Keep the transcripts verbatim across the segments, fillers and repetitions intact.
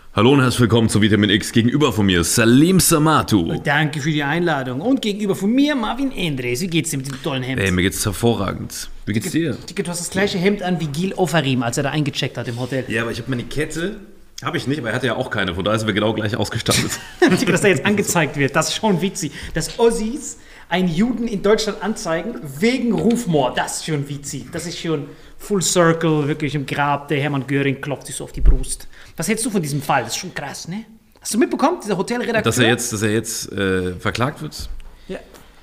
Hallo und herzlich willkommen zu Vitamin X. Gegenüber von mir Salim Samatu. Danke für die Einladung. Und gegenüber von mir Marvin Endres. Wie geht's dir mit dem tollen Hemd? Ey, mir geht's hervorragend. Wie geht's dir? Dicke, du hast das gleiche Hemd an wie Gil Ofarim, als er da eingecheckt hat im Hotel. Ja, aber ich habe meine Kette, habe ich nicht, aber er hatte ja auch keine. Von daher sind wir genau gleich ausgestattet. Dicke, dass da jetzt angezeigt wird, das ist schon witzig. Dass Ossis einen Juden in Deutschland anzeigen wegen Rufmord, das ist schon witzig. Das ist schon Full Circle, wirklich im Grab. Der Hermann Göring klopft sich so auf die Brust. Was hältst du von diesem Fall? Das ist schon krass, ne? Hast du mitbekommen, dieser Hotelredakteur? Dass er jetzt, dass er jetzt äh, verklagt wird? Ja.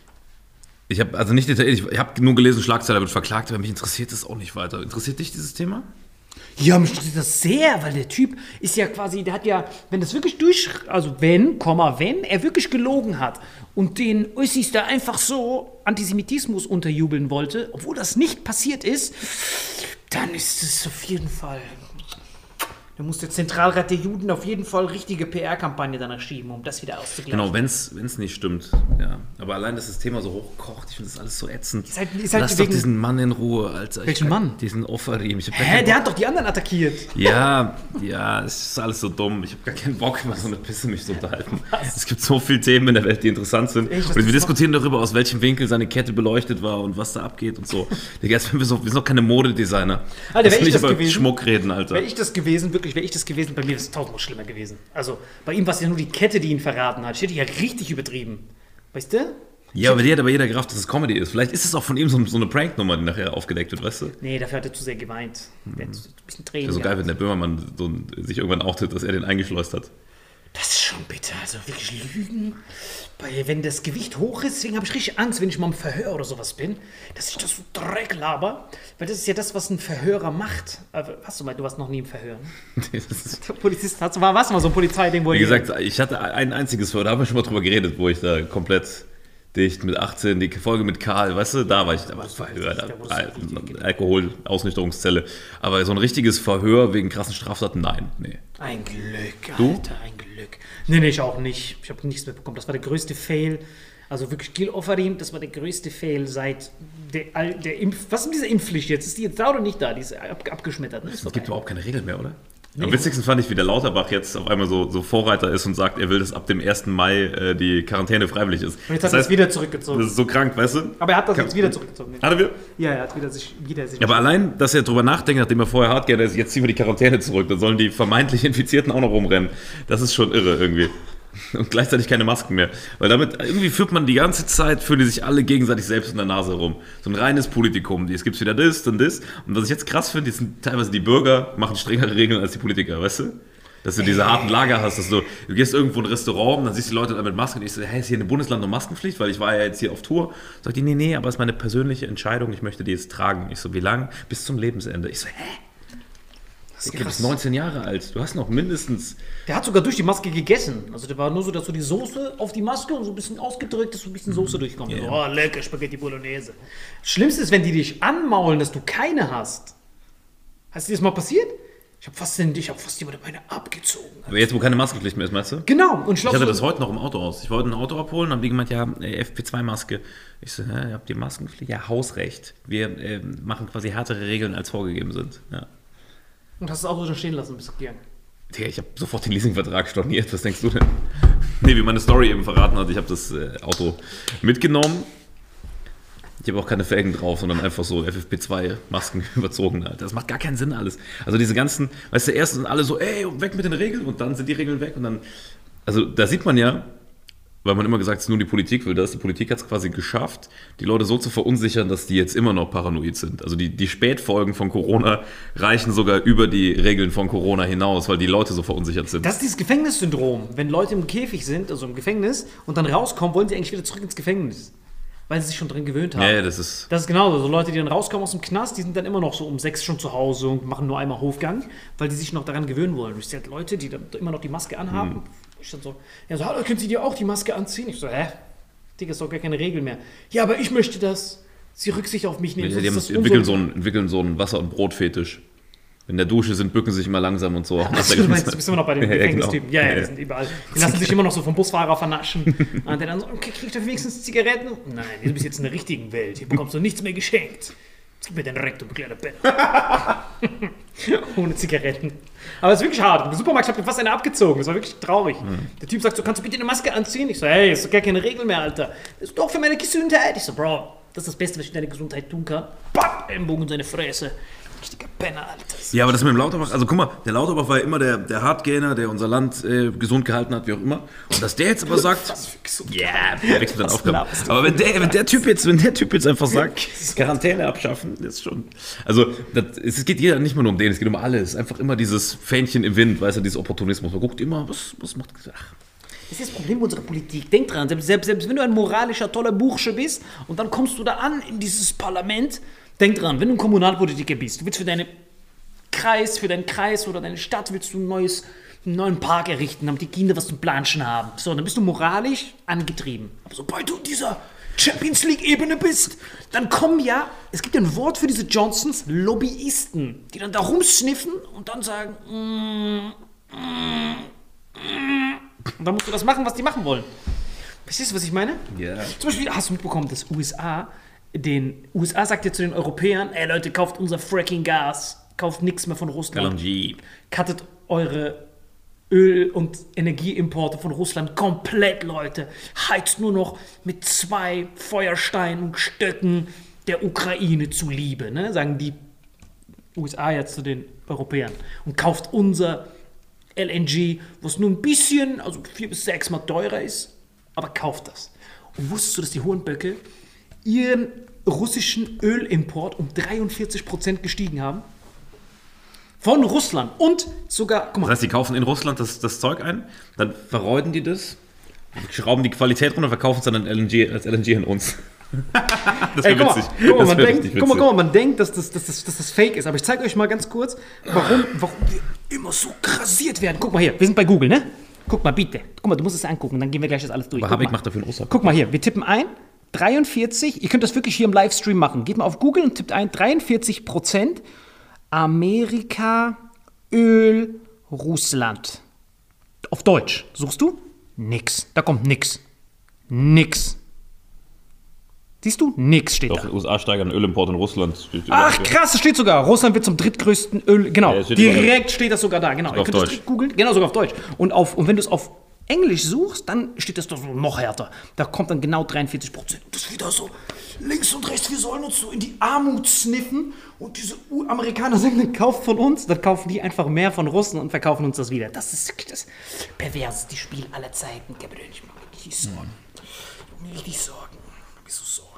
Ich habe also nicht detailliert, ich habe nur gelesen, Schlagzeile wird verklagt, aber mich interessiert das auch nicht weiter. Interessiert dich dieses Thema? Ja, mich interessiert das sehr, weil der Typ ist ja quasi, der hat ja, wenn das wirklich durch, also wenn, Komma, wenn er wirklich gelogen hat und den Ossis da einfach so Antisemitismus unterjubeln wollte, obwohl das nicht passiert ist, dann ist es auf jeden Fall, da muss der Zentralrat der Juden auf jeden Fall richtige P R-Kampagne danach schieben, um das wieder auszugleichen. Genau, wenn es nicht stimmt. Ja. Aber allein, dass das Thema so hochkocht, ich finde das alles so ätzend. Ist halt, ist halt Lass doch diesen Mann in Ruhe, Alter. Welchen ich, Mann? Diesen Ofarim. Hä, der hat doch die anderen attackiert. Ja, ja, es ist alles so dumm. Ich habe gar keinen Bock, über so eine Pisse mich zu unterhalten. Was? Es gibt so viele Themen in der Welt, die interessant sind. Echt, und wir diskutieren darüber, aus welchem Winkel seine Kette beleuchtet war und was da abgeht und so. Digga, wir, so, wir sind doch keine Modedesigner. Alter, wäre ich nicht das über gewesen, Schmuck reden, Alter. Wäre ich das gewesen, wirklich, wäre ich das gewesen, bei mir ist es tausendmal schlimmer gewesen. Also, bei ihm war es ja nur die Kette, die ihn verraten hat. Ich hätte ja richtig übertrieben. Weißt du? Ja, aber die hat aber jeder gerafft, dass es Comedy ist. Vielleicht ist es auch von ihm so, so eine Pranknummer, die nachher aufgedeckt wird, weißt du? Nee, dafür hat er zu sehr geweint. Der hat ein bisschen Tränen. Wäre so geil, wenn der Böhmermann so sich irgendwann outet, dass er den eingeschleust hat. Das ist schon bitter. Also wirklich Lügen. Bei, wenn das Gewicht hoch ist, deswegen habe ich richtig Angst, wenn ich mal im Verhör oder sowas bin, dass ich das so Dreck laber. Weil das ist ja das, was ein Verhörer macht. Aber, hast du mal, du warst noch nie im Verhör. Ne? Der Polizist, hast du mal, warst du mal so ein Polizeiding, wo Wie gesagt, ich hatte ein einziges Verhör, da haben wir schon mal drüber geredet, wo ich da komplett dicht mit achtzehn, die Folge mit Karl, weißt du, da war ich, da war Verhör, da, Al Alkohol, Ausnüchterungszelle. Aber so ein richtiges Verhör wegen krassen Straftaten, nein, nee. Ein Glück, Alter, du? ein Glück. Nee, nee, ich auch nicht. Ich habe nichts mitbekommen. Das war der größte Fail. Also wirklich, Gil Ofarim, das war der größte Fail seit der, der Impf... Was ist mit dieser Impfpflicht jetzt? Ist die jetzt da oder nicht da? Die ist ab, abgeschmettert, ne? Es gibt überhaupt keine Regeln mehr, oder? Nee. Am witzigsten fand ich, wie der Lauterbach jetzt auf einmal so, so Vorreiter ist und sagt, er will, dass ab dem ersten Mai äh, die Quarantäne freiwillig ist. Und jetzt hat er es wieder zurückgezogen. Das ist so krank, weißt du? Aber er hat das Kann, jetzt wieder zurückgezogen. Hat er wieder? Ja, er hat wieder sich... Wieder sich ja, aber allein, dass er drüber nachdenkt, nachdem er vorher hart geht, jetzt ziehen wir die Quarantäne zurück, dann sollen die vermeintlich Infizierten auch noch rumrennen. Das ist schon irre irgendwie. Und gleichzeitig keine Masken mehr. Weil damit irgendwie führt man die ganze Zeit, führen die sich alle gegenseitig selbst in der Nase rum. So ein reines Politikum. Es gibt wieder das, dann das. Und was ich jetzt krass finde, sind teilweise die Bürger machen strengere Regeln als die Politiker, weißt du? Dass du diese harten Lager hast, dass du, du gehst irgendwo in ein Restaurant und dann siehst du die Leute da mit Masken und ich so, hey, ist hier in Bundesland noch Maskenpflicht? Weil ich war ja jetzt hier auf Tour. Sagt die, nee, nee, aber es ist meine persönliche Entscheidung, ich möchte die jetzt tragen. Ich so, wie lang? Bis zum Lebensende. Ich so, hä? Du bist neunzehn Jahre alt, du hast noch mindestens... Der hat sogar durch die Maske gegessen. Also der war nur so, dass so die Soße auf die Maske und so ein bisschen ausgedrückt, dass so ein bisschen Soße durchkommt. Yeah. Oh, lecker Spaghetti Bolognese. Das Schlimmste ist, wenn die dich anmaulen, dass du keine hast. Hast dir das mal passiert? Ich habe fast, hab fast jemand meine abgezogen. Aber jetzt, wo keine Maskenpflicht mehr ist, meinst du? Genau. Und ich, ich hatte das heute noch im Auto aus. Ich wollte ein Auto abholen, haben die gemeint, ja, F P zwei Maske. Ich so, hä, habt ihr Maskenpflicht? Ja, Hausrecht. Wir äh, machen quasi härtere Regeln, als vorgegeben sind. Ja. Und hast das Auto schon stehen lassen und bist gegangen? Digga, ich habe sofort den Leasingvertrag storniert. Was denkst du denn? Nee, wie meine Story eben verraten hat, ich habe das äh, Auto mitgenommen. Ich habe auch keine Felgen drauf, sondern einfach so F F P zwei Masken überzogen. Alter. Das macht gar keinen Sinn alles. Also diese ganzen, weißt du, erst sind alle so, ey, weg mit den Regeln und dann sind die Regeln weg und dann, also da sieht man ja, weil man immer gesagt hat, nur die Politik will das. Die Politik hat es quasi geschafft, die Leute so zu verunsichern, dass die jetzt immer noch paranoid sind. Also die, die Spätfolgen von Corona reichen sogar über die Regeln von Corona hinaus, weil die Leute so verunsichert sind. Das ist dieses Gefängnissyndrom. Wenn Leute im Käfig sind, also im Gefängnis, und dann rauskommen, wollen sie eigentlich wieder zurück ins Gefängnis. Weil sie sich schon drin gewöhnt haben. Ja, ja, das ist... Das ist genauso. So Leute, die dann rauskommen aus dem Knast, die sind dann immer noch so um sechs schon zu Hause und machen nur einmal Hofgang, weil die sich noch daran gewöhnen wollen. Du siehst halt Leute, die dann immer noch die Maske anhaben. Hm. Ich dann so, ja, so, hallo, können Sie dir auch die Maske anziehen? Ich so, hä? Digga, ist doch gar keine Regel mehr. Ja, aber ich möchte das. Sie Rücksicht auf mich nehmen. Ja, die haben, entwickeln, so einen, entwickeln so einen Wasser- und Brotfetisch. In der Dusche sind, bücken sich immer langsam und so. Ach, du meinst, du bist immer noch bei den Gefängnistypen. Ja, genau. Ja, ja, die sind überall. Die lassen sich immer noch so vom Busfahrer vernaschen. Und der dann so, okay, kriegt er wenigstens Zigaretten? Nein, du bist jetzt in der richtigen Welt. Hier bekommst du nichts mehr geschenkt. Gib mir den Rektum, du kleiner Penner. ohne Zigaretten. Aber es ist wirklich hart. Im Supermarkt habe ich fast eine abgezogen. Das war wirklich traurig. Mhm. Der Typ sagt so, kannst du bitte eine Maske anziehen? Ich so, hey, das ist doch gar keine Regel mehr, Alter. Das ist doch für meine Gesundheit. Ich so, Bro, das ist das Beste, was ich für deine Gesundheit tun kann. Bam, Ellenbogen in seine Fresse. Richtiger Penner, Alter. Ja, aber das mit dem Lauterbach, also guck mal, der Lauterbach war ja immer der, der Hardgainer, der unser Land äh, gesund gehalten hat, wie auch immer. Und dass der jetzt aber sagt, ja, yeah, wechselt dann Aufgaben. Aber wenn der, wenn der Typ jetzt, wenn der Typ jetzt einfach sagt, Quarantäne abschaffen, ist schon. Also das, es geht hier nicht nur um den, es geht um alles. Es ist einfach immer dieses Fähnchen im Wind, weißt du, dieses Opportunismus. Man guckt immer, was, was macht. Ach. Das ist das Problem unserer Politik. Denk dran, selbst, selbst, selbst wenn du ein moralischer, toller Bursche bist und dann kommst du da an in dieses Parlament, denk dran, wenn du ein Kommunalpolitiker bist, du willst für deinen Kreis, für deinen Kreis oder deine Stadt willst du ein neues, einen neuen Park errichten, damit die Kinder was zum Planschen haben. So, dann bist du moralisch angetrieben. Aber sobald du in dieser Champions League-Ebene bist, dann kommen ja, es gibt ja ein Wort für diese Johnsons, Lobbyisten, die dann da rumsniffen und dann sagen, mm, mm, mm. Und dann musst du das machen, was die machen wollen. Verstehst du, was ich meine? Ja. Yeah. Zum Beispiel hast du mitbekommen, dass U S A, den U S A sagt ja zu den Europäern, ey Leute, kauft unser Fracking-Gas, kauft nichts mehr von Russland. L N G. Cuttet eure Öl- und Energieimporte von Russland komplett, Leute. Heizt nur noch mit zwei Feuersteinen und Stöcken der Ukraine zuliebe, ne? Sagen die U S A jetzt zu den Europäern. Und kauft unser L N G, was nur ein bisschen, also vier bis sechs Mal teurer ist, aber kauft das. Und wusstest du, dass die Hohenböcke ihren russischen Ölimport um dreiundvierzig Prozent gestiegen haben? Von Russland und sogar, guck mal. Das heißt, die kaufen in Russland das, das Zeug ein, dann verreuden die das, schrauben die Qualität runter, verkaufen es dann L N G, als L N G an uns. Das wäre witzig. Guck mal, man denkt, guck mal, guck mal, man denkt, dass das, dass, das, dass das fake ist. Aber ich zeige euch mal ganz kurz, warum, warum wir immer so krasiert werden. Guck mal hier, wir sind bei Google, ne? Guck mal, bitte. Guck mal, du musst es angucken, dann gehen wir gleich das alles durch. Aber Habeck macht dafür einen Osterpack. Guck mal hier, wir tippen ein, dreiundvierzig, ihr könnt das wirklich hier im Livestream machen. Geht mal auf Google und tippt ein, dreiundvierzig Prozent Amerika, Öl, Russland. Auf Deutsch. Suchst du? Nix. Da kommt nix. Nix. Siehst du? Nix steht Doch, da. die U S A steigern Ölimport in Russland. Steht Ach krass, das steht sogar. Russland wird zum drittgrößten Öl... Genau, Ja, steht direkt überall. steht das sogar da. Genau. Sogar Ihr könnt auf das Deutsch. direkt googeln. Genau, sogar auf Deutsch. Und, auf, und wenn du es auf Englisch suchst, dann steht das doch so noch härter. Da kommt dann genau dreiundvierzig Prozent. Das ist wieder so links und rechts. Wir sollen uns so in die Armut sniffen. Und diese U- Amerikaner sagen, dann kauft von uns. Dann kaufen die einfach mehr von Russen und verkaufen uns das wieder. Das ist das perverseste Spiel aller Zeiten. Gabriel, ich mache mir richtig Sorgen. Ich mache mir richtig Sorgen. Ich mache mir so Sorgen.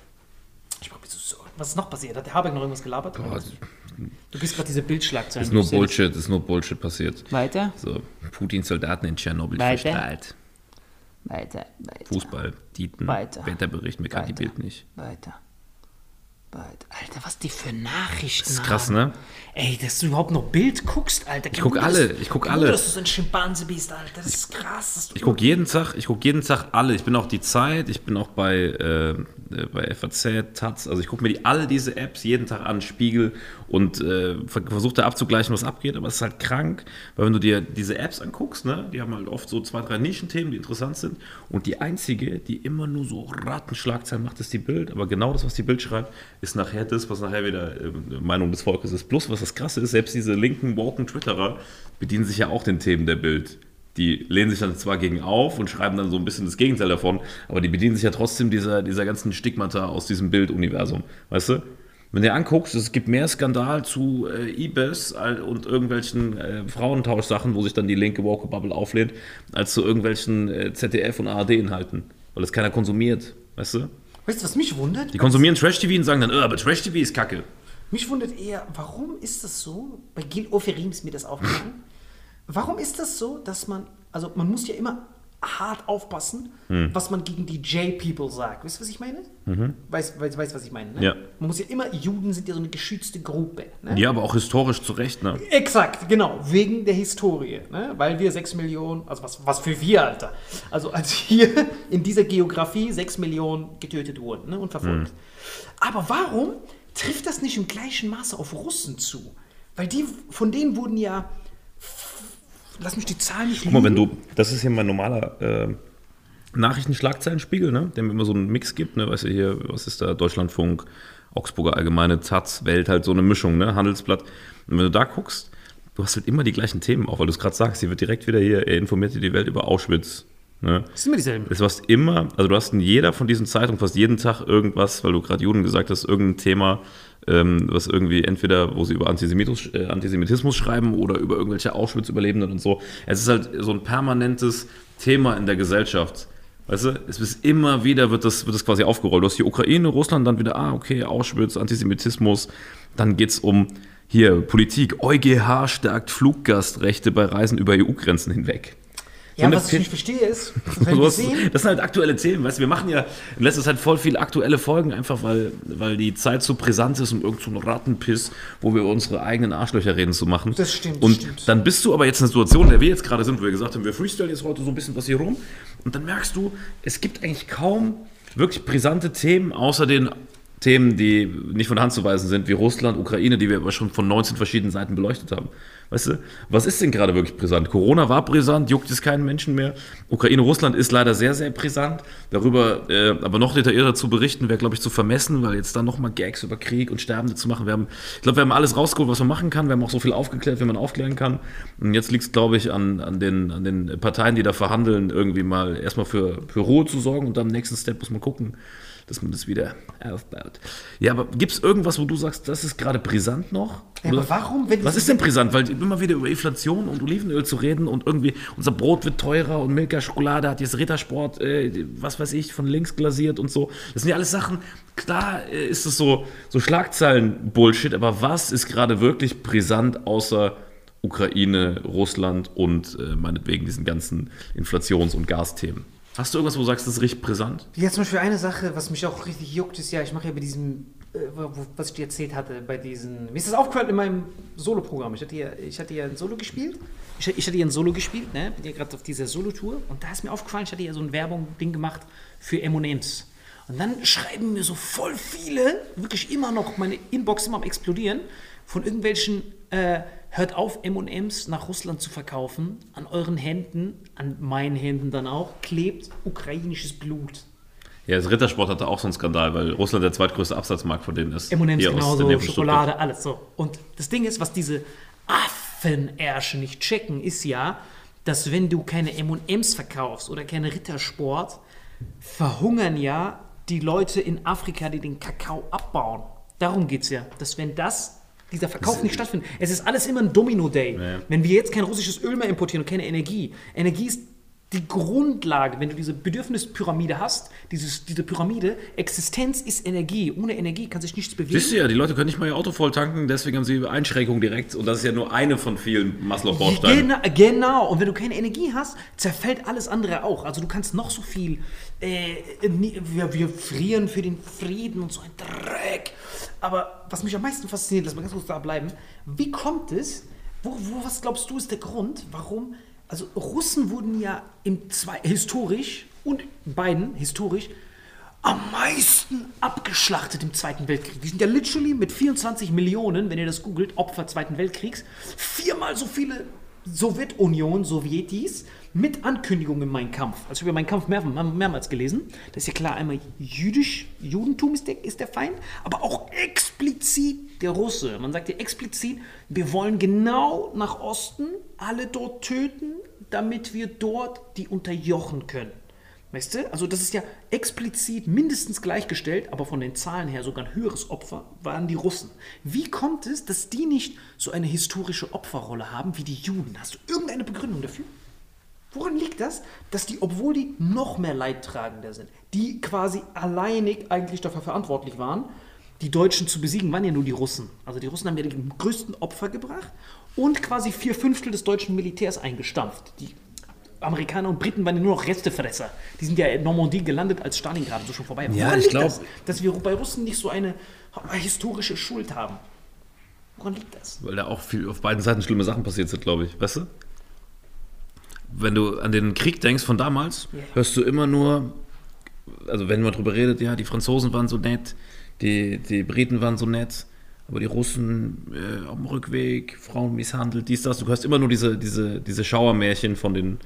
Ich mache mir so Sorgen. Was ist noch passiert? Hat der Habeck noch irgendwas gelabert? Boah, Du bist gerade diese Bildschlagzeilen. ist nur Bullshit, ist nur Bullshit passiert. Weiter? So, Putins Soldaten in Tschernobyl Weiter. verstrahlt. Weiter, weiter. Fußball, Dieten, Weiter. Wetterbericht, mir kann die Weiter. Bild nicht. Weiter. Weiter. Alter, was die für Nachrichten Das ist krass, haben. ne? Ey, dass du überhaupt noch Bild guckst, Alter. Ich guck alle, ich guck alle. Dass du so ein Schimpanse bist, Alter. Das ist krass. Dass du Ich gucke jeden Tag, ich gucke jeden Tag alle. Ich bin auch die Zeit, ich bin auch bei, äh, bei F A Z, Taz. Also ich gucke mir die, alle diese Apps jeden Tag an, Spiegel und äh, versuche da abzugleichen, was abgeht. Aber es ist halt krank, weil wenn du dir diese Apps anguckst, ne, die haben halt oft so zwei, drei Nischenthemen, die interessant sind. Und die einzige, die immer nur so Ratenschlagzeilen macht, ist die Bild. Aber genau das, was die Bild schreibt, ist nachher das, was nachher wieder äh, Meinung des Volkes ist. Plus, was das Krasse ist, selbst diese linken, woken Twitterer bedienen sich ja auch den Themen der Bild. Die lehnen sich dann zwar gegen auf und schreiben dann so ein bisschen das Gegenteil davon, aber die bedienen sich ja trotzdem dieser, dieser ganzen Stigmata aus diesem Bilduniversum. Weißt du? Wenn du dir anguckst, es gibt mehr Skandal zu äh, I B E S und irgendwelchen äh, Frauentauschsachen, wo sich dann die linke Woke-Bubble auflehnt, als zu irgendwelchen äh, Z D F- und A R D-Inhalten. Weil das keiner konsumiert. Weißt du? Weißt du, was mich wundert? Die konsumieren Trash-T V und sagen dann, oh, aber Trash-T V ist kacke. Mich wundert eher, warum ist das so? Bei Gil Oferim ist mir das aufgefallen. Warum ist das so, dass man, also man muss ja immer hart aufpassen, hm. was man gegen die J-People sagt. Weißt du, was ich meine? Mhm. Weißt du, weiß, weiß, was ich meine? Ne? Ja. Man muss ja immer, Juden sind ja so eine geschützte Gruppe. Ne? Ja, aber auch historisch zu Recht, ne? Exakt, genau, wegen der Historie. Ne? Weil wir sechs Millionen, also was, was für wir, Alter. Also als hier in dieser Geografie sechs Millionen getötet wurden, ne? Und verfolgt. Hm. Aber warum trifft das nicht im gleichen Maße auf Russen zu? Weil die, von denen wurden ja, lass mich die Zahlen nicht Guck mal, wenn du, das ist hier mein normaler, äh, Nachrichtenschlagzeilenspiegel, ne? Der mir immer so einen Mix gibt, ne? Weißt du, hier, was ist da, Deutschlandfunk, Augsburger Allgemeine, Taz, Welt, halt so eine Mischung, ne? Handelsblatt. Und wenn du da guckst, du hast halt immer die gleichen Themen, auch weil du es gerade sagst, hier wird direkt wieder hier, er informiert dir die Welt über Auschwitz. Ne? Das sind immer dieselben. Du hast immer, also du hast in jeder von diesen Zeitungen fast jeden Tag irgendwas, weil du gerade Juden gesagt hast, irgendein Thema, ähm, was irgendwie entweder, wo sie über Antisemitismus, äh, Antisemitismus schreiben oder über irgendwelche Auschwitz-Überlebenden und so. Es ist halt so ein permanentes Thema in der Gesellschaft. Weißt du, es ist immer wieder, wird das, wird das quasi aufgerollt. Du hast die Ukraine, Russland, dann wieder, ah, okay, Auschwitz, Antisemitismus. Dann geht es um, hier, Politik, EuGH stärkt Fluggastrechte bei Reisen über E U-Grenzen hinweg. Ja, so was ich Pin- nicht verstehe ist, wenn wir das sehen, sind halt aktuelle Themen, weißt du, wir machen ja in letzter Zeit voll viele aktuelle Folgen, einfach weil, weil die Zeit so brisant ist, um irgend so einen Rattenpiss, wo wir über unsere eigenen Arschlöcher reden, zu machen. Das stimmt, Und das stimmt. dann bist du aber jetzt in einer Situation, in der wir jetzt gerade sind, wo wir gesagt haben, wir freestylen jetzt heute so ein bisschen was hier rum. Und dann merkst du, es gibt eigentlich kaum wirklich brisante Themen, außer den Themen, die nicht von der Hand zu weisen sind, wie Russland, Ukraine, die wir aber schon von neunzehn verschiedenen Seiten beleuchtet haben. Weißt du, was ist denn gerade wirklich brisant? Corona war brisant, juckt es keinen Menschen mehr. Ukraine, Russland ist leider sehr, sehr brisant. Darüber äh, aber noch detaillierter zu berichten, wäre, glaube ich, zu vermessen, weil jetzt dann nochmal Gags über Krieg und Sterbende zu machen. Wir haben, ich glaube, wir haben alles rausgeholt, was man machen kann. Wir haben auch so viel aufgeklärt, wie man aufklären kann. Und jetzt liegt es, glaube ich, an, an, den, an den Parteien, die da verhandeln, irgendwie mal erstmal für, für Ruhe zu sorgen und dann im nächsten Step muss man gucken, dass man das wieder aufbaut. Ja, aber gibt es irgendwas, wo du sagst, das ist gerade brisant noch? Ja, aber warum, wenn Was diese- ist denn brisant? Weil immer wieder über Inflation und Olivenöl zu reden und irgendwie unser Brot wird teurer und Milka Schokolade hat jetzt Rittersport, äh, was weiß ich, von links glasiert und so. Das sind ja alles Sachen, klar äh, ist es so, so Schlagzeilen-Bullshit, aber was ist gerade wirklich brisant außer Ukraine, Russland und äh, meinetwegen diesen ganzen Inflations- und Gasthemen? Hast du irgendwas, wo du sagst, das ist richtig brisant? Ja, zum Beispiel eine Sache, was mich auch richtig juckt, ist ja, ich mache ja bei diesem, äh, wo, was ich dir erzählt hatte, bei diesen, mir ist das aufgefallen in meinem Solo-Programm. Ich hatte ja, ich hatte ja ein Solo gespielt, ich, ich hatte ja ein Solo gespielt, ne, bin ja gerade auf dieser Solo-Tour und da ist mir aufgefallen, ich hatte ja so ein Werbung-Ding gemacht für M und M's. Und dann schreiben mir so voll viele, wirklich immer noch, meine Inbox immer am explodieren, von irgendwelchen, äh, hört auf, M und M's nach Russland zu verkaufen, an euren Händen, an meinen Händen dann auch, klebt ukrainisches Blut. Ja, das Rittersport hatte auch so einen Skandal, weil Russland der zweitgrößte Absatzmarkt von denen ist. M und M's Hier aus der genauso, Nähe von Stuttgart. Schokolade, alles so. Und das Ding ist, was diese Affenärsche nicht checken, ist ja, dass wenn du keine M und M's verkaufst oder keine Rittersport, verhungern ja die Leute in Afrika, die den Kakao abbauen. Darum geht es ja, dass wenn das, dieser Verkauf nicht stattfindet, es ist alles immer ein Domino-Day. Ja. Wenn wir jetzt kein russisches Öl mehr importieren und keine Energie, Energie ist die Grundlage, wenn du diese Bedürfnispyramide hast, dieses, diese Pyramide, Existenz ist Energie. Ohne Energie kann sich nichts bewegen. Wisst ihr ja, die Leute können nicht mal ihr Auto voll tanken, deswegen haben sie Einschränkungen direkt. Und das ist ja nur eine von vielen Maslow-Bausteinen. Genau, genau, und wenn du keine Energie hast, zerfällt alles andere auch. Also du kannst noch so viel, äh, nie- wir, wir frieren für den Frieden und so ein Dreck. Aber was mich am meisten fasziniert, lass mal ganz kurz da bleiben, wie kommt es, wo, wo, was glaubst du ist der Grund, warum, also Russen wurden ja im zwei, historisch und beiden historisch am meisten abgeschlachtet im Zweiten Weltkrieg. Die sind ja literally mit vierundzwanzig Millionen, wenn ihr das googelt, Opfer Zweiten Weltkriegs, viermal so viele Sowjetunion, Sowjetis mit Ankündigungen in Mein Kampf. Also ich habe Mein Kampf mehr, mehrmals gelesen. Das ist ja klar, einmal jüdisch, Judentum ist der, ist der Feind, aber auch explizit der Russe. Man sagt ja explizit, wir wollen genau nach Osten alle dort töten, damit wir dort die unterjochen können. Weißt du? Also das ist ja explizit mindestens gleichgestellt, aber von den Zahlen her sogar ein höheres Opfer waren die Russen. Wie kommt es, dass die nicht so eine historische Opferrolle haben wie die Juden? Hast du irgendeine Begründung dafür? Woran liegt das, dass die, obwohl die noch mehr Leidtragender sind, die quasi alleinig eigentlich dafür verantwortlich waren, die Deutschen zu besiegen, waren ja nur die Russen. Also die Russen haben ja die größten Opfer gebracht und quasi vier Fünftel des deutschen Militärs eingestampft. Die Amerikaner und Briten waren ja nur noch Restefresser. Die sind ja in Normandie gelandet, als Stalingrad so schon vorbei war. Ja, Woran ich liegt glaub- das, dass wir bei Russen nicht so eine historische Schuld haben? Woran liegt das? Weil da auch viel auf beiden Seiten schlimme Sachen passiert sind, glaube ich. Weißt du? Wenn du an den Krieg denkst von damals, Ja. hörst du immer nur, also wenn man drüber redet, ja, die Franzosen waren so nett, die, die Briten waren so nett, aber die Russen äh, auf dem Rückweg, Frauen misshandelt, dies, das. Du hörst immer nur diese, diese, diese Schauermärchen von den,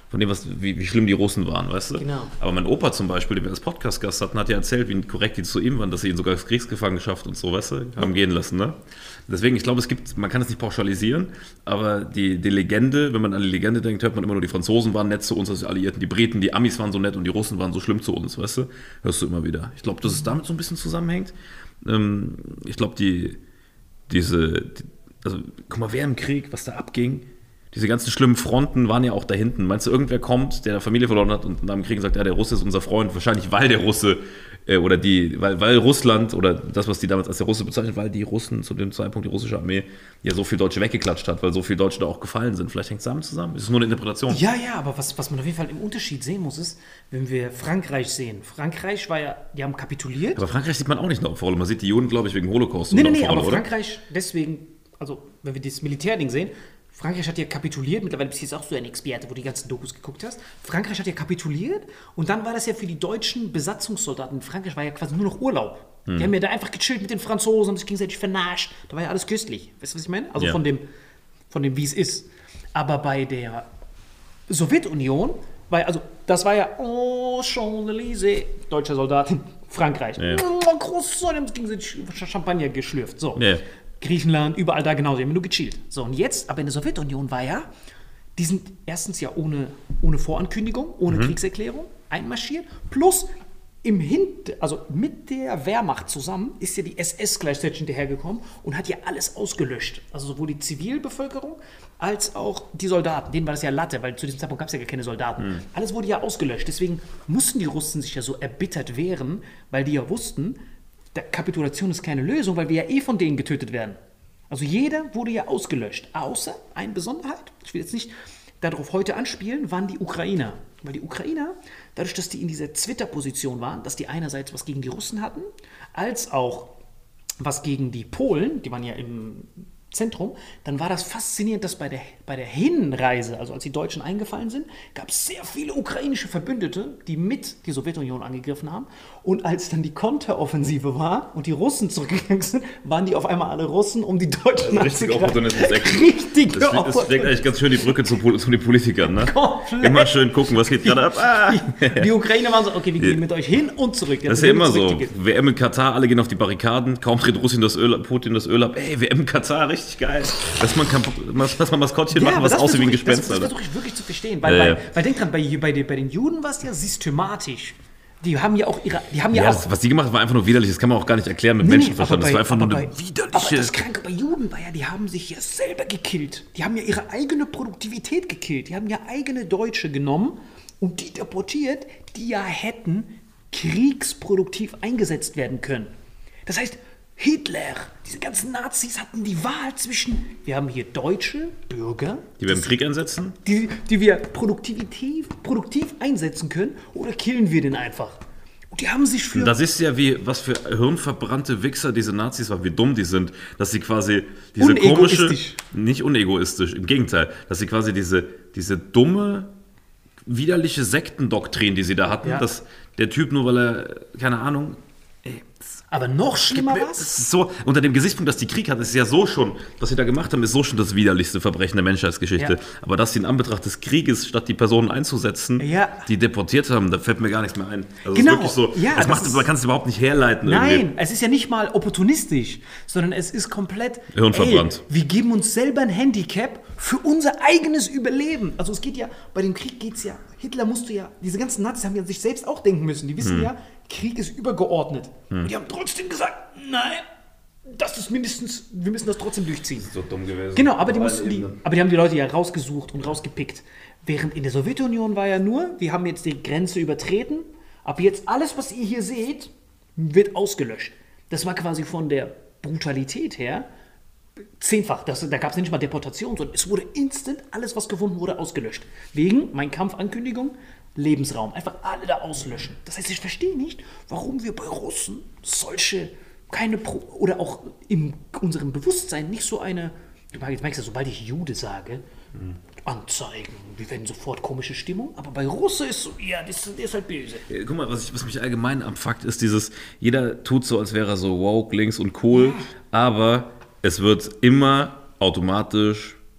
von dem, was, wie, wie schlimm die Russen waren, weißt du? Genau. Aber mein Opa zum Beispiel, den wir als Podcast-Gast hatten, hat ja erzählt, wie korrekt die zu ihm waren, dass sie ihn sogar als Kriegsgefangenschaft und so, weißt du, haben gehen lassen, ne? Deswegen, ich glaube, es gibt, man kann es nicht pauschalisieren, aber die, die Legende, wenn man an die Legende denkt, hört man immer nur, die Franzosen waren nett zu uns als Alliierten, die Briten, die Amis waren so nett und die Russen waren so schlimm zu uns, weißt du? Hörst du immer wieder. Ich glaube, dass es damit so ein bisschen zusammenhängt. Ähm, ich glaube, die, diese, die, also, guck mal, wer im Krieg, was da abging, diese ganzen schlimmen Fronten waren ja auch da hinten. Meinst du, irgendwer kommt, der eine Familie verloren hat und nach dem Krieg sagt, ja, der Russe ist unser Freund, wahrscheinlich weil der Russe äh, oder die, weil, weil Russland oder das, was die damals als der Russe bezeichnet, weil die Russen zu dem Zeitpunkt, die russische Armee, ja so viel Deutsche weggeklatscht hat, weil so viele Deutsche da auch gefallen sind. Vielleicht hängt es damit zusammen. Es ist nur eine Interpretation. Ja, ja, aber was, was man auf jeden Fall im Unterschied sehen muss, ist, wenn wir Frankreich sehen. Frankreich war ja, die haben kapituliert. Aber Frankreich sieht man auch nicht in der Opferrolle. Man sieht die Juden, glaube ich, wegen Holocaust. Nee, nee, nee, aber oder? Frankreich, deswegen, also wenn wir das Militärding sehen, Frankreich hat ja kapituliert, mittlerweile bist du jetzt auch so ein Experte, wo du die ganzen Dokus geguckt hast. Frankreich hat ja kapituliert und dann war das ja für die deutschen Besatzungssoldaten in Frankreich war ja quasi nur noch Urlaub. Hm. Die haben ja da einfach gechillt mit den Franzosen, haben sich gegenseitig vernascht. Da war ja alles köstlich. Weißt du, was ich meine? Also ja. von dem, von dem, wie es ist. Aber bei der Sowjetunion, weil, also das war ja, oh, Champs-Élysées, deutscher Soldat in Frankreich. Ja. Oh, Großartig, haben sich gegenseitig Champagner geschlürft. So. Ja. Griechenland, überall da genauso, die haben nur gechillt. So, und jetzt, aber in der Sowjetunion war ja, die sind erstens ja ohne, ohne Vorankündigung, ohne mhm. Kriegserklärung einmarschiert, plus im Hint, also mit der Wehrmacht zusammen ist ja die S S gleichzeitig hinterhergekommen und hat ja alles ausgelöscht. Also sowohl die Zivilbevölkerung als auch die Soldaten. Denen war das ja Latte, weil zu diesem Zeitpunkt gab es ja gar keine Soldaten. Mhm. Alles wurde ja ausgelöscht. Deswegen mussten die Russen sich ja so erbittert wehren, weil die ja wussten, Kapitulation ist keine Lösung, weil wir ja eh von denen getötet werden. Also jeder wurde ja ausgelöscht. Außer eine Besonderheit, ich will jetzt nicht darauf heute anspielen, waren die Ukrainer. Weil die Ukrainer, dadurch, dass die in dieser Twitter-Position waren, dass die einerseits was gegen die Russen hatten, als auch was gegen die Polen, die waren ja im Zentrum, dann war das faszinierend, dass bei der, bei der Hinreise, also als die Deutschen eingefallen sind, gab es sehr viele ukrainische Verbündete, die mit die Sowjetunion angegriffen haben. Und als dann die Konteroffensive war und die Russen zurückgegangen sind, waren die auf einmal alle Russen, um die Deutschen also richtig Opportunismus. Richtige Das, das schlägt eigentlich ganz schön die Brücke zu, zu den Politikern. Ne? Immer schön gucken, was geht gerade ab. Ah. Die, die Ukrainer waren so, okay, wir gehen mit euch hin und zurück. Das ist ja immer so. W M in Katar, alle gehen auf die Barrikaden, kaum dreht Russland das Öl, Putin das Öl ab. Ey, W M in Katar, richtig geil. Dass man, kann, dass man Maskottchen ja, machen, was aussieht wie ein Gespenst. Das, das versuche ich wirklich zu verstehen. Weil, ja, ja. weil, weil denk dran, bei, bei, den, bei den Juden war es ja systematisch. Die haben ja auch ihre. Die haben ja, ja auch, das, was die gemacht haben, war einfach nur widerlich. Das kann man auch gar nicht erklären mit nee, Menschenverstand. Bei, das war einfach nur bei, eine widerliche. Aber das Kranke bei Juden war ja, die haben sich ja selber gekillt. Die haben ja ihre eigene Produktivität gekillt. Die haben ja eigene Deutsche genommen und die deportiert, die ja hätten kriegsproduktiv eingesetzt werden können. Das heißt, Hitler, diese ganzen Nazis hatten die Wahl zwischen, wir haben hier deutsche Bürger, die wir im Krieg einsetzen, die, die wir produktiv, produktiv einsetzen können, oder killen wir den einfach. Und die haben sich für... Das ist ja wie, was für hirnverbrannte Wichser diese Nazis waren, wie dumm die sind, dass sie quasi diese komische, nicht unegoistisch, im Gegenteil, dass sie quasi diese, diese dumme, widerliche Sektendoktrin, die sie da hatten, ja. dass der Typ nur, weil er, keine Ahnung... Ey, aber noch schlimmer was? Ist so, unter dem Gesichtspunkt, dass die Krieg hat, ist ja so schon, was sie da gemacht haben, ist so schon das widerlichste Verbrechen der Menschheitsgeschichte. Ja. Aber dass sie in Anbetracht des Krieges, statt die Personen einzusetzen, ja. die deportiert haben, da fällt mir gar nichts mehr ein. Also genau. Ist wirklich so, ja, das macht, man kann es überhaupt nicht herleiten. Nein, irgendwie. Es ist ja nicht mal opportunistisch, sondern es ist komplett hirnverbrannt. Ey, wir geben uns selber ein Handicap für unser eigenes Überleben. Also es geht ja, bei dem Krieg geht es ja, Hitler musste ja, diese ganzen Nazis haben ja sich selbst auch denken müssen. Die wissen hm. ja, Krieg ist übergeordnet. Hm. Und die haben trotzdem gesagt, nein, das ist mindestens, wir müssen das trotzdem durchziehen. Das ist so dumm gewesen. Genau, aber die, mussten die, aber die haben die Leute ja rausgesucht und rausgepickt. Während in der Sowjetunion war ja nur, wir haben jetzt die Grenze übertreten, ab jetzt alles, was ihr hier seht, wird ausgelöscht. Das war quasi von der Brutalität her zehnfach. Das, da gab es nicht mal Deportation, sondern es wurde instant, alles, was gefunden wurde, ausgelöscht. Wegen Mein Kampf-Ankündigung, Lebensraum. Einfach alle da auslöschen. Das heißt, ich verstehe nicht, warum wir bei Russen solche, keine, Pro oder auch in unserem Bewusstsein nicht so eine, du merkst ja, sobald ich Jude sage, mhm. Anzeigen, wir werden sofort komische Stimmung, aber bei Russe ist so, ja, das, der ist halt böse. Ja, guck mal, was, ich, was mich allgemein abfuckt, ist dieses, jeder tut so, als wäre er so woke, links und cool, ja. aber es wird immer automatisch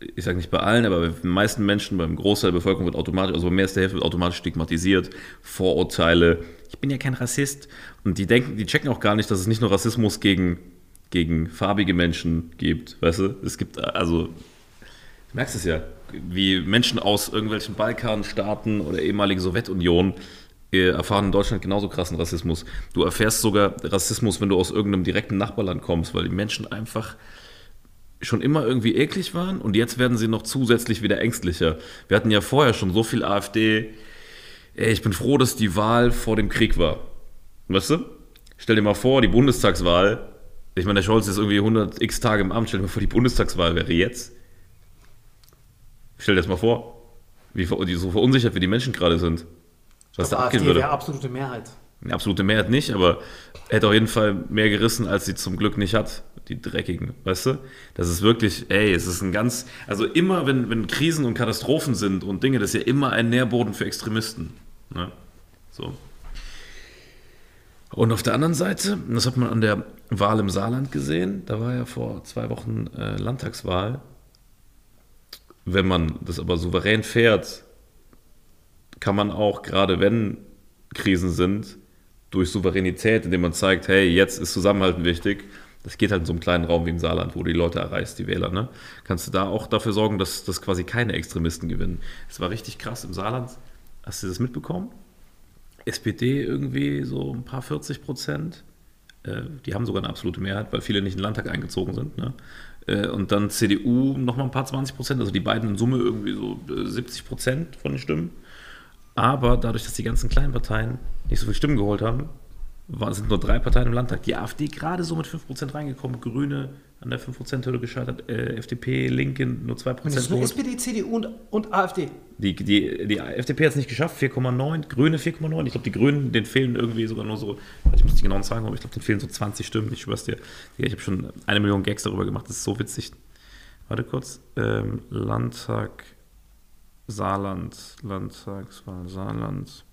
ich sage nicht bei allen, aber bei den meisten Menschen, beim Großteil der Bevölkerung wird automatisch, also bei mehr als der Hälfte wird automatisch stigmatisiert, Vorurteile. Ich bin ja kein Rassist. Und die denken, die checken auch gar nicht, dass es nicht nur Rassismus gegen, gegen farbige Menschen gibt, weißt du? Es gibt, also, du merkst es ja, wie Menschen aus irgendwelchen Balkanstaaten oder ehemaligen Sowjetunion erfahren in Deutschland genauso krassen Rassismus. Du erfährst sogar Rassismus, wenn du aus irgendeinem direkten Nachbarland kommst, weil die Menschen einfach schon immer irgendwie eklig waren und jetzt werden sie noch zusätzlich wieder ängstlicher. Wir hatten ja vorher schon so viel AfD. Ey, ich bin froh, dass die Wahl vor dem Krieg war. Weißt du? Stell dir mal vor, die Bundestagswahl, ich meine, der Scholz ist irgendwie hundert x Tage im Amt, stell dir mal vor, die Bundestagswahl wäre jetzt. Stell dir das mal vor, wie so verunsichert wie die Menschen gerade sind. Was da abgehen würde. Ja, absolute Mehrheit. Eine absolute Mehrheit nicht, aber hätte auf jeden Fall mehr gerissen, als sie zum Glück nicht hat, die Dreckigen, weißt du? Das ist wirklich, ey, es ist ein ganz, also immer, wenn, wenn Krisen und Katastrophen sind und Dinge, das ist ja immer ein Nährboden für Extremisten. Ne? So. Und auf der anderen Seite, das hat man an der Wahl im Saarland gesehen, da war ja vor zwei Wochen äh, Landtagswahl. Wenn man das aber souverän fährt, kann man auch, gerade wenn Krisen sind, durch Souveränität, indem man zeigt, hey, jetzt ist Zusammenhalten wichtig, das geht halt in so einem kleinen Raum wie im Saarland, wo du die Leute erreichst, die Wähler, ne? Kannst du da auch dafür sorgen, dass, dass quasi keine Extremisten gewinnen. Es war richtig krass im Saarland. Hast du das mitbekommen? S P D irgendwie so ein paar vierzig Prozent. Äh, die haben sogar eine absolute Mehrheit, weil viele nicht in den Landtag eingezogen sind, ne? Äh, und dann C D U nochmal ein paar zwanzig Prozent, also die beiden in Summe irgendwie so äh, siebzig Prozent von den Stimmen. Aber dadurch, dass die ganzen kleinen Parteien nicht so viele Stimmen geholt haben, war, sind nur drei Parteien im Landtag. Die AfD gerade so mit fünf Prozent reingekommen, Grüne an der fünf Prozent-Hürde gescheitert, äh, F D P, Linke nur zwei Prozent. Das ist nur S P D, C D U und, und AfD. Die, die, die F D P hat es nicht geschafft, vier Komma neun, Grüne vier Komma neun. Ich glaube, die Grünen, denen fehlen irgendwie sogar nur so, ich muss die genauen Zahlen haben, aber ich glaube, denen fehlen so zwanzig Stimmen. Ich schwör's dir. Ich habe schon eine Million Gags darüber gemacht, das ist so witzig. Warte kurz. Ähm, Landtag, Saarland, Landtagswahl, Saarland.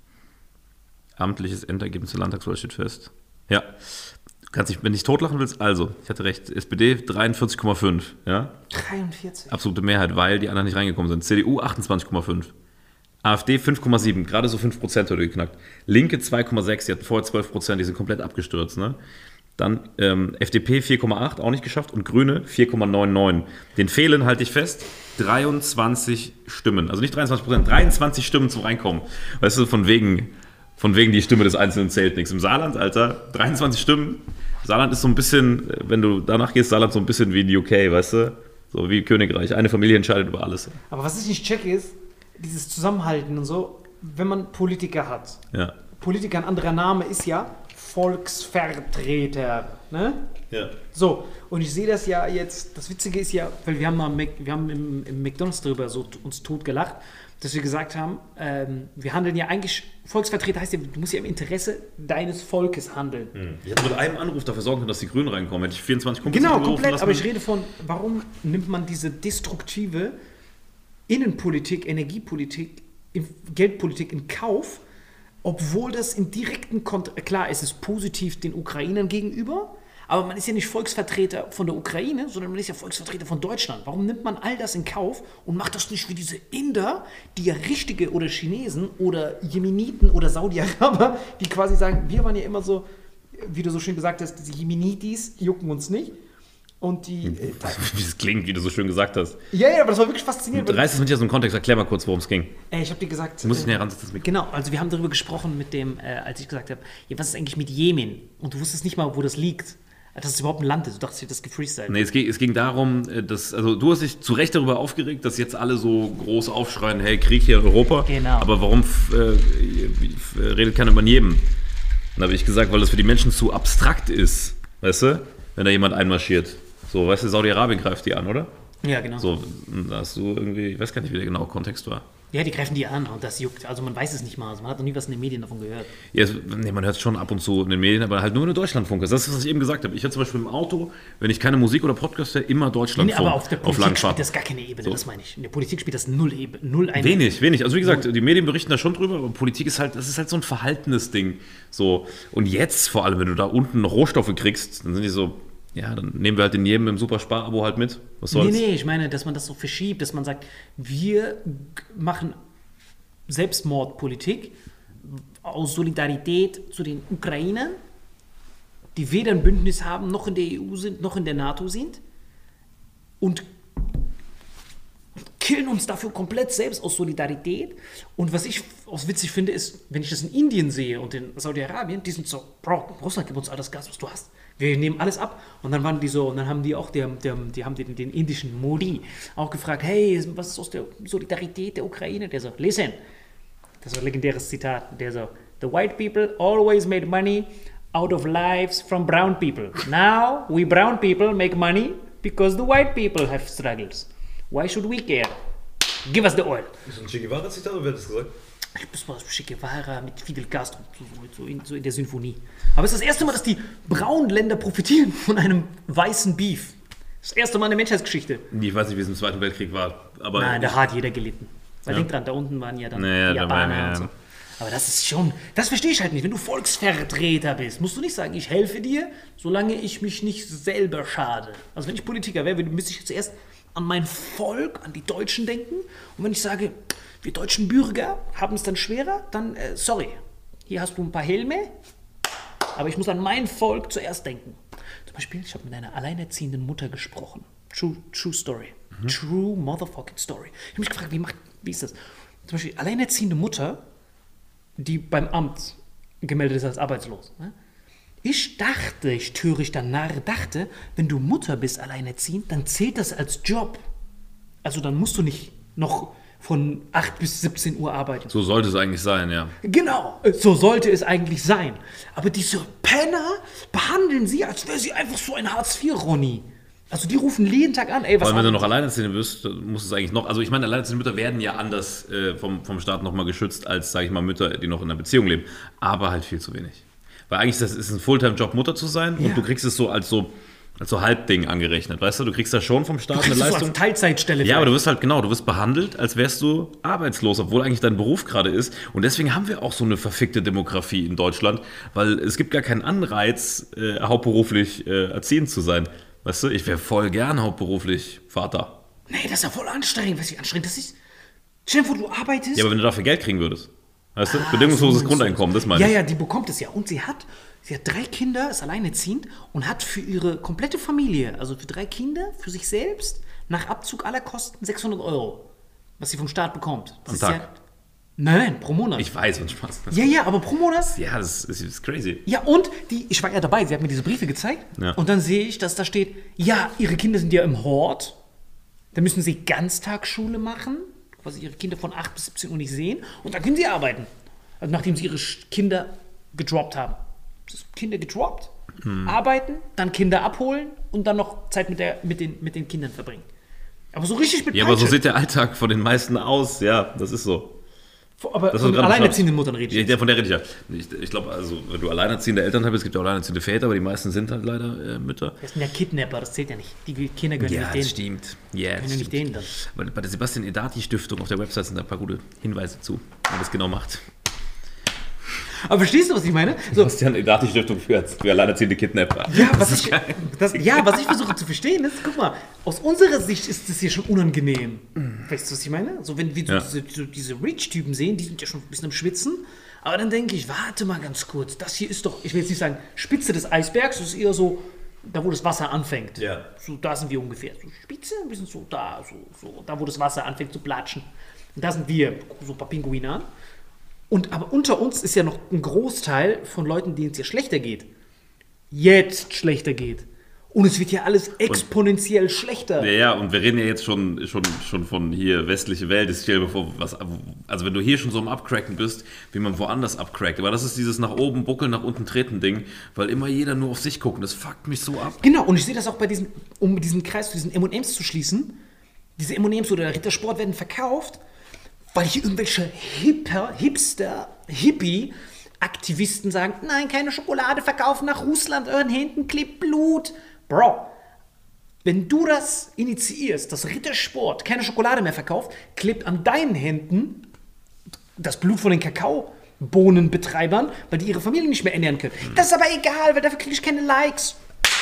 Amtliches Endergebnis der Landtagswahl steht fest. Ja, du kannst dich, wenn du dich totlachen willst, also, ich hatte recht, S P D dreiundvierzig Komma fünf, ja? dreiundvierzig? Absolute Mehrheit, weil die anderen nicht reingekommen sind. C D U achtundzwanzig Komma fünf. AfD fünf Komma sieben, gerade so fünf Prozent heute geknackt. Linke zwei Komma sechs, die hatten vorher zwölf Prozent, die sind komplett abgestürzt, ne? Dann ähm, F D P vier Komma acht, auch nicht geschafft. Und Grüne vier Komma neunundneunzig. Den fehlen, halte ich fest, dreiundzwanzig Stimmen. Also nicht dreiundzwanzig Prozent, dreiundzwanzig Stimmen zum Reinkommen. Weißt du, von wegen, von wegen die Stimme des Einzelnen zählt nichts. Im Saarland, Alter, dreiundzwanzig Stimmen. Saarland ist so ein bisschen, wenn du danach gehst, Saarland so ein bisschen wie in U K, weißt du? So wie Königreich. Eine Familie entscheidet über alles. Aber was ich nicht check ist, dieses Zusammenhalten und so, wenn man Politiker hat. Ja. Politiker, ein anderer Name ist ja Volksvertreter, ne? Ja. So, und ich sehe das ja jetzt, das Witzige ist ja, weil wir haben, mal, wir haben im, im McDonalds drüber so uns tot gelacht, dass wir gesagt haben, ähm, wir handeln ja eigentlich, Volksvertreter heißt ja, du musst ja im Interesse deines Volkes handeln. Hm. Ich hätte mit einem Anruf dafür sorgen können, dass die Grünen reinkommen. Hätte ich vierundzwanzig Kumpels Genau, komplett, aber ich rede von, warum nimmt man diese destruktive Innenpolitik, Energiepolitik, Geldpolitik in Kauf, obwohl das im direkten Kontext, klar, es ist positiv den Ukrainern gegenüber, aber man ist ja nicht Volksvertreter von der Ukraine, sondern man ist ja Volksvertreter von Deutschland. Warum nimmt man all das in Kauf und macht das nicht wie diese Inder, die ja richtige, oder Chinesen oder Jemeniten oder Saudi-Araber, die quasi sagen, wir waren ja immer so, wie du so schön gesagt hast, diese Jemenitis jucken uns nicht. Und die. Äh, wie es klingt, wie du so schön gesagt hast. Ja, ja, aber das war wirklich faszinierend. Reiß es mit dir aus dem Kontext, erklär mal kurz, worum es ging. Ey, ich habe dir gesagt. Du musst äh, näher ran, das mit. Genau, also wir haben darüber gesprochen mit dem, äh, als ich gesagt habe, ja, was ist eigentlich mit Jemen? Und du wusstest nicht mal, wo das liegt. Dass es überhaupt ein Land ist. Du dachtest, das gefreestylt. Nee, es ging, es ging darum, dass, also du hast dich zu Recht darüber aufgeregt, dass jetzt alle so groß aufschreien, hey, Krieg hier in Europa. Genau. Aber warum äh, redet keiner über Jemen? Dann habe ich gesagt, weil das für die Menschen zu abstrakt ist, weißt du, wenn da jemand einmarschiert. So, weißt du, Saudi-Arabien greift die an, oder? Ja, genau. So, da hast du irgendwie, ich weiß gar nicht, wie der genaue Kontext war. Ja, die greifen die an und das juckt. Also man weiß es nicht mal. Also man hat noch nie was in den Medien davon gehört. Ja, es, nee, man hört es schon ab und zu in den Medien, aber halt nur in Deutschlandfunk. Das ist, was ich eben gesagt habe. Ich höre zum Beispiel im Auto, wenn ich keine Musik oder Podcast höre, immer Deutschlandfunk. Nee, aber auf der Politik auf spielt das gar keine Ebene, so. Das meine ich. In der Politik spielt das null Ebene. Null eine. Wenig, wenig. Also wie gesagt, die Medien berichten da schon drüber, aber Politik ist halt, das ist halt so ein verhaltenes Ding. So. Und jetzt, vor allem, wenn du da unten noch Rohstoffe kriegst, dann sind die so, Ja, dann nehmen wir halt den jedem im Superspar-Abo halt mit. Was soll's? Nee, nee, ich meine, dass man das so verschiebt, dass man sagt, wir machen Selbstmordpolitik aus Solidarität zu den Ukrainern, die weder ein Bündnis haben, noch in der E U sind, noch in der NATO sind und killen uns dafür komplett selbst aus Solidarität. Und was ich auch witzig finde, ist, wenn ich das in Indien sehe und in Saudi-Arabien, die sind so, Bro, Russland, gib uns all das Gas, was du hast. Wir nehmen alles ab. Und dann waren die so, und dann haben die auch, die, die, die haben den, den indischen Modi auch gefragt, hey, was ist aus der Solidarität der Ukraine? Der so, listen, das ist ein legendäres Zitat, der so, the white people always made money out of lives from brown people. Now, we brown people make money because the white people have struggles. Why should we care? Give us the oil. Ist das ein Che Guevara-Zitat oder wer hat das gesagt? Das war Che Guevara mit Fidel Castro, so, so, in, so in der Symphonie. Aber es ist das erste Mal, dass die braunen Länder profitieren von einem weißen Beef. Das erste Mal in der Menschheitsgeschichte. Ich weiß nicht, wie es im Zweiten Weltkrieg war. Aber Nein, da hat jeder gelitten. Weil Ja. denk dran, da unten waren ja dann Naja, die da waren Japaner wir, und so. ja. Aber das ist schon, das verstehe ich halt nicht. Wenn du Volksvertreter bist, musst du nicht sagen, ich helfe dir, solange ich mich nicht selber schade. Also wenn ich Politiker wäre, müsste ich zuerst an mein Volk, an die Deutschen denken. Und wenn ich sage, wir deutschen Bürger haben es dann schwerer, dann, äh, sorry, hier hast du ein paar Helme, aber ich muss an mein Volk zuerst denken. Zum Beispiel, ich habe mit einer alleinerziehenden Mutter gesprochen. True, true story. Mhm. True motherfucking story. Ich habe mich gefragt, wie, macht, wie ist das? Zum Beispiel, alleinerziehende Mutter, die beim Amt gemeldet ist als arbeitslos. Ne? Ich dachte, ich törichter Narr dachte, wenn du Mutter bist, alleinerziehend, dann zählt das als Job. Also dann musst du nicht noch von acht bis siebzehn Uhr arbeiten. so sollte es eigentlich sein, ja. Genau, so sollte es eigentlich sein. Aber diese Penner behandeln sie, als wäre sie einfach so ein Hartz vier Ronny. Also die rufen jeden Tag an, ey, was Vor allem, wenn du haben- noch alleinerziehend bist, muss es eigentlich noch, also ich meine, alleinerziehende Mütter werden ja anders äh, vom, vom Staat nochmal geschützt, als, sage ich mal, Mütter, die noch in einer Beziehung leben. Aber halt viel zu wenig. Weil eigentlich ist es ein Fulltime-Job, Mutter zu sein Ja. und du kriegst es so als so, als so Halbding angerechnet, weißt du? Du kriegst da schon vom Staat Du eine kriegst es so Leistung. als Teilzeitstelle. Ja, aber du vielleicht. wirst halt, genau, du wirst behandelt, als wärst du arbeitslos, obwohl eigentlich dein Beruf gerade ist. Und deswegen haben wir auch so eine verfickte Demografie in Deutschland, weil es gibt gar keinen Anreiz, äh, hauptberuflich äh, erziehend zu sein. Weißt du, ich wäre voll gern hauptberuflich Vater. Nee, das ist ja voll anstrengend. Weißt du, wie anstrengend das ist? Stell dir vor, du arbeitest. Ja, aber wenn du dafür Geld kriegen würdest. Weißt du, Ah, bedingungsloses so, Grundeinkommen, das meine ja, ich. ja, die bekommt es ja. Und sie hat, sie hat drei Kinder, ist alleinerziehend und hat für ihre komplette Familie, also für drei Kinder, für sich selbst, nach Abzug aller Kosten sechshundert Euro, was sie vom Staat bekommt. Das Am ist Tag? Ja, nein, pro Monat. Ich weiß, und Spaß. ja, ja, aber pro Monat. Ja, das ist, das ist crazy. Ja, und die, ich war ja dabei, sie hat mir diese Briefe gezeigt. Ja. Und dann sehe ich, dass da steht, ja, ihre Kinder sind ja im Hort. Da müssen sie Ganztagsschule machen, quasi ihre Kinder von acht bis siebzehn Uhr nicht sehen. Und dann können sie arbeiten. Also nachdem sie ihre Sch- Kinder gedroppt haben. Das Kinder gedroppt, Hm. arbeiten, dann Kinder abholen und dann noch Zeit mit, der, mit, den, mit den Kindern verbringen. Aber so richtig mit Ja, aber so Peitsche. sieht der Alltag von den meisten aus. Ja, das ist so. Aber Das, was von du gerade alleinerziehenden beschreibst. Muttern rede ich. Ja, jetzt. der, von der rede ich ja. Ich, ich glaube, also, wenn du alleinerziehende Eltern hast, es gibt ja auch alleinerziehende Väter, aber die meisten sind halt leider äh, Mütter. Das sind ja Kidnapper, das zählt ja nicht. Die Kinder gehören ja Ja, nicht das denen. stimmt. Ja, Können das ja nicht stimmt. denen dann. Bei, bei der Sebastian Edati Stiftung auf der Website sind da ein paar gute Hinweise zu, wie man das genau macht. Aber verstehst du, was ich meine? So, Sebastian Edati Stiftung für, für alleinerziehende Kidnapper. ja, Das was ist ich, geil. das, ja, was ich versuche zu verstehen ist, guck mal, aus unserer Sicht ist das hier schon unangenehm. Weißt du, was ich meine? So, wenn wir so Ja. diese, so diese Rich-Typen sehen, die sind ja schon ein bisschen am Schwitzen. Aber dann denke ich, warte mal ganz kurz, das hier ist doch, ich will jetzt nicht sagen, Spitze des Eisbergs, das ist eher so, da wo das Wasser anfängt. Ja. So, da sind wir ungefähr. So Spitze, ein bisschen so da, so, so, da wo das Wasser anfängt zu platschen. Und da sind wir, so ein paar Pinguine an. Und aber unter uns ist ja noch ein Großteil von Leuten, denen es ja schlechter geht. Jetzt schlechter geht. Und es wird ja alles exponentiell schlechter. Ja, ja, und wir reden ja jetzt schon, schon, schon von hier westliche Welt. Ich stell dir vor, was, also wenn du hier schon so am Abcracken bist, wie man woanders abcrackt. Aber das ist dieses nach oben buckeln, nach unten treten Ding, weil immer jeder nur auf sich guckt. Und das fuckt mich so ab. Genau, und ich sehe das auch bei diesen, um diesen Kreis zu diesen M und M's zu schließen. Diese M und M's oder der Rittersport werden verkauft, weil hier irgendwelche Hipper, Hipster, Hippie-Aktivisten sagen, nein, keine Schokolade verkaufen nach Russland, euren Händen klebt Blut. Bro, wenn du das initiierst, dass Rittersport keine Schokolade mehr verkauft, klebt an deinen Händen das Blut von den Kakaobohnenbetreibern, weil die ihre Familie nicht mehr ernähren können. Das ist aber egal, weil dafür kriege ich keine Likes.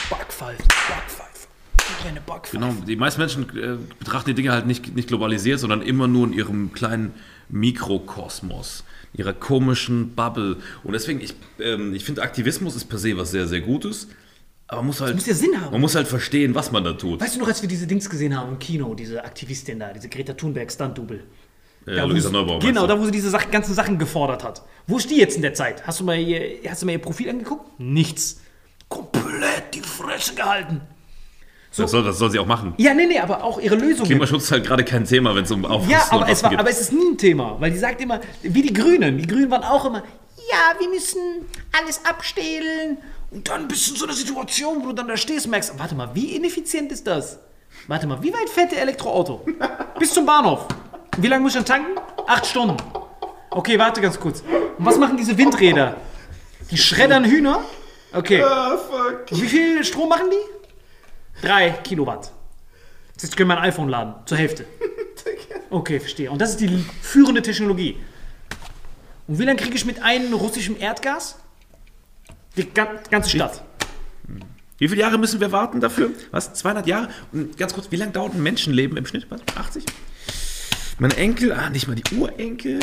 Backpfeife, Backpfeife. Kleine Backpfeife. Genau, die meisten Menschen äh, betrachten die Dinge halt nicht, nicht globalisiert, sondern immer nur in ihrem kleinen Mikrokosmos, ihrer komischen Bubble. Und deswegen, ich, ähm, ich finde, Aktivismus ist per se was sehr, sehr Gutes. Aber man muss halt, muss ja Sinn haben. Man muss halt verstehen, was man da tut. Weißt du noch, als wir diese Dings gesehen haben im Kino, diese Aktivistin da, diese Greta Thunberg Stunt-Double? Äh, Da, wo Luisa sie- Neubauer. Genau, meinst da wo sie diese Sachen, ganzen Sachen gefordert hat. Wo ist die jetzt in der Zeit? Hast du mal ihr, hast du mal ihr Profil angeguckt? Nichts. Komplett die Fresse gehalten. du? Das, soll, das soll sie auch machen. Ja, nee, nee, aber auch ihre Lösungen. Klimaschutz ist halt gerade kein Thema, wenn es um Aufrüsten Ja, aber und es, Waffen war, geht. aber es ist nie ein Thema, weil die sagt immer, wie die Grünen. Die Grünen waren auch immer, ja, wir müssen alles abstehlen. Und dann bist du in so einer Situation, wo du dann da stehst und merkst, warte mal, wie ineffizient ist das? Warte mal, wie weit fährt der Elektroauto? Bis zum Bahnhof. Wie lange muss ich dann tanken? Acht Stunden. Okay, warte ganz kurz. Und was machen diese Windräder? Die schreddern Hühner? Okay. Ah, fuck. Wie viel Strom machen die? Drei Kilowatt. Jetzt können wir ein iPhone laden. Zur Hälfte. Okay, verstehe. Und das ist die führende Technologie. Und wie lange kriege ich mit einem russischen Erdgas? Die ga- ganze Stadt. Wie viele Jahre müssen wir warten dafür? Was? zweihundert Jahre? Und ganz kurz, wie lange dauert ein Menschenleben im Schnitt? Was? achtzig? Meine Enkel, ah, nicht mal die Urenkel.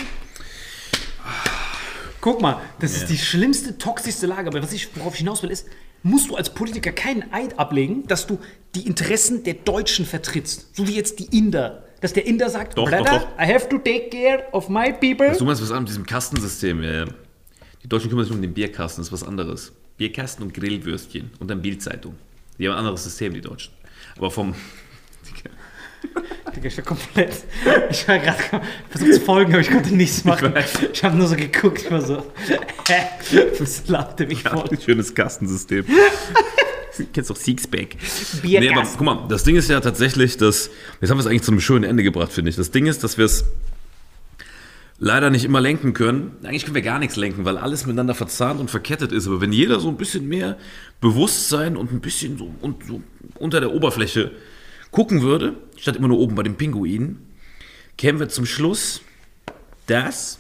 Guck mal, das ist die schlimmste, toxischste Lage. Aber was ich, worauf ich hinaus will, ist, musst du als Politiker keinen Eid ablegen, dass du die Interessen der Deutschen vertrittst. So wie jetzt die Inder. Dass der Inder sagt, Doch, doch, Brother, doch. I have to take care of my people. Du meinst was an mit diesem Kastensystem? Ja, ja. Die Deutschen kümmern sich um den Bierkasten, das ist was anderes. Bierkasten und Grillwürstchen und dann Bildzeitung. Die haben ein anderes System, die Deutschen. Aber vom... Digga, ich war komplett. Ich war gerade versucht zu folgen, aber ich konnte nichts machen. Ich habe nur so geguckt, ich war so. Hä? Das lachte mich Ja, voll. ein schönes Kastensystem. Du kennst doch Sixpack. Bierkasten. Nee, aber guck mal, das Ding ist ja tatsächlich, dass. Jetzt haben wir es eigentlich zu einem schönen Ende gebracht, finde ich. Das Ding ist, dass wir es leider nicht immer lenken können. Eigentlich können wir gar nichts lenken, weil alles miteinander verzahnt und verkettet ist. Aber wenn jeder so ein bisschen mehr Bewusstsein und ein bisschen so, und so unter der Oberfläche gucken würde, statt immer nur oben bei den Pinguinen, kämen wir zum Schluss, dass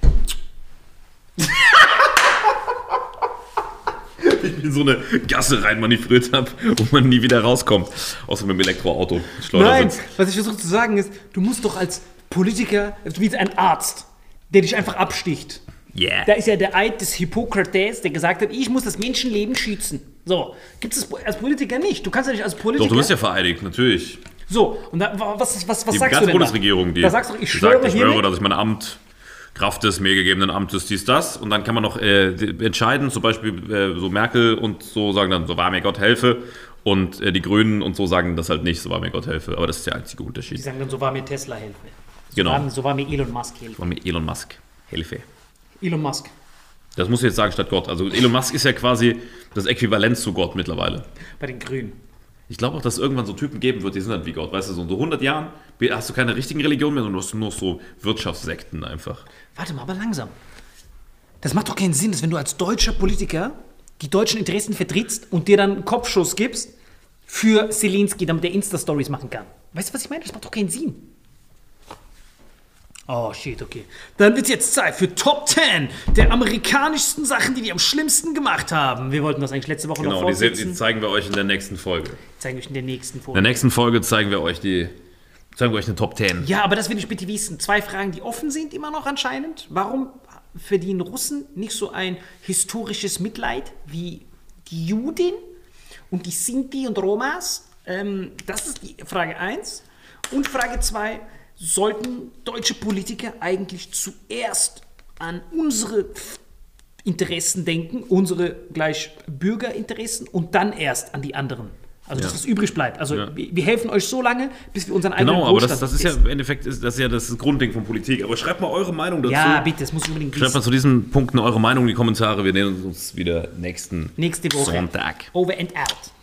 ich in so eine Gasse rein manövriert habe, wo man nie wieder rauskommt, außer mit dem Elektroauto. Nein, Schleudersitz. was ich versuche zu sagen ist, du musst doch als Politiker, wie ein Arzt, der dich einfach absticht. Yeah. Da ist ja der Eid des Hippokrates, der gesagt hat, ich muss das Menschenleben schützen. So, gibt es als Politiker nicht. Du kannst ja nicht als Politiker... Doch, du bist ja vereidigt, natürlich. So, und da, was, was, was Die sagst ganze du denn Bundesregierung, da? die Da sagst du, ich schwöre sagt, ich schwöre, hiermit, dass ich mein Amt, Kraft des mir gegebenen Amtes, dies, das. Und dann kann man noch äh, die- entscheiden, zum Beispiel äh, so Merkel und so sagen dann, so wahr mir Gott helfe. Und äh, die Grünen und so sagen das halt nicht, so wahr mir Gott helfe. Aber das ist der einzige die Unterschied. sagen dann, so war mir Tesla helfe. So Genau. War, so war mir Elon Musk helfe. War mir Elon Musk helfe. Elon Musk. Das musst du jetzt sagen statt Gott. Also Elon Musk ist ja quasi das Äquivalent zu Gott mittlerweile. Bei den Grünen. Ich glaube auch, dass es irgendwann so Typen geben wird, die sind halt wie Gott. Weißt du, so in so hundert Jahren hast du keine richtigen Religionen mehr, sondern du hast nur so Wirtschaftssekten einfach. Warte mal, aber langsam. Das macht doch keinen Sinn, dass wenn du als deutscher Politiker die deutschen Interessen vertrittst und dir dann einen Kopfschuss gibst für Zelensky, damit der Insta-Stories machen kann. Weißt du, was ich meine? Das macht doch keinen Sinn. Oh, shit, okay. Dann wird jetzt Zeit für Top zehn der amerikanischsten Sachen, die die am schlimmsten gemacht haben. Wir wollten das eigentlich letzte Woche noch Genau, die, se- fortsetzen. die zeigen wir euch in der nächsten Folge. Zeigen wir euch in der nächsten In der Folge. nächsten Folge zeigen wir euch die, zeigen wir euch eine Top zehn. Ja, aber das will ich bitte wissen. Zwei Fragen, die offen sind immer noch anscheinend. Warum verdienen Russen nicht so ein historisches Mitleid wie die Juden und die Sinti und Romas? Ähm, das ist die Frage eins. Und Frage zwei, sollten deutsche Politiker eigentlich zuerst an unsere Interessen denken, unsere gleich Bürgerinteressen und dann erst an die anderen? Also, dass Ja. was übrig bleibt. Also, Ja. wir, wir helfen euch so lange, bis wir unseren eigenen Genau, aber das, Wohlstand das ist ja essen. im Endeffekt ist, das ist ja das Grundding von Politik. Aber schreibt mal eure Meinung dazu. Ja, bitte, das muss ich unbedingt Schreibt mal wissen. zu diesen Punkten eure Meinung in die Kommentare. Wir nehmen uns wieder nächsten Nächste Woche. Sonntag. Over and out.